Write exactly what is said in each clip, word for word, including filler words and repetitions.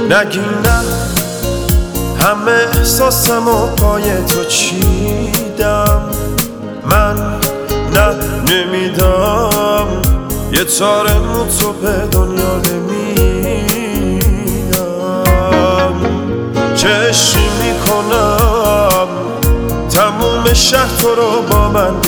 نگی نه، همه احساسمو پای تو چیدم. من نه نمیدم، یه تار مو تو به دنیا نمیدم. چشم میکنم تموم شهر تو رو با من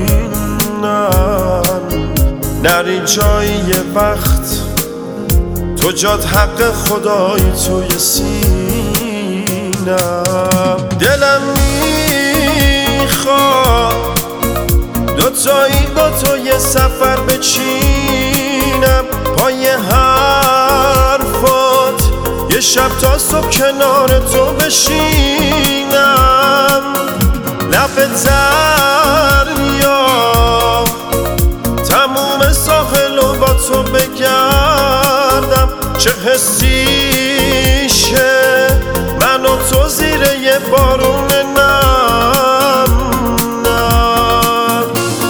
ببینم. نری جایی یه وقت تو جات حق خدایی توی سینم. دلم میخواد دوتایی با تو یه سفر بچینم. پای حرفات یه شب تا صبح کنار تو بشینم. لبت دریا تموم ساحل و با تو بگردم. چه حسیشه من و تو زیر یه بارون نم نم.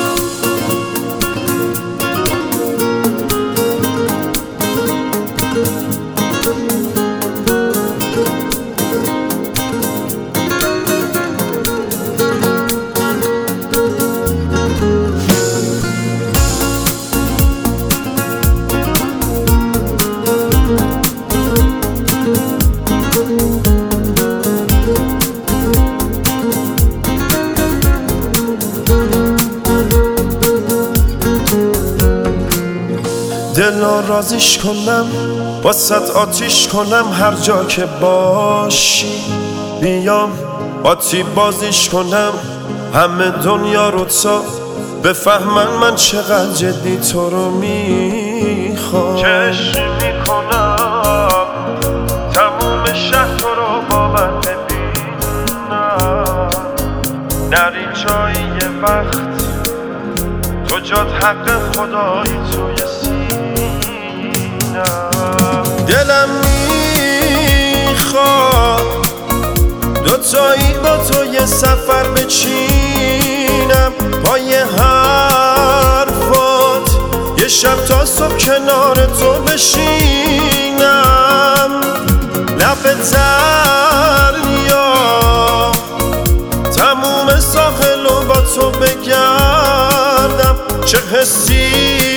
دل رازیش کنم، واسط آتیش کنم هر جا که باشی. بیام آتی بازیش کنم همه دنیا رو تا بفهمن من چقدر جدی تو رو میخوام. چشم میکنم تموم شهر تو رو با من ببینم. نری جایی یه وقت تو جات حق خدایی توی دلم میخواد دوتایی با تو یه سفر بچینم. پای حرفات یه شب تا صبح کنار تو بشینم. لبت دریا تموم ساحل و با تو بگردم. چه حسی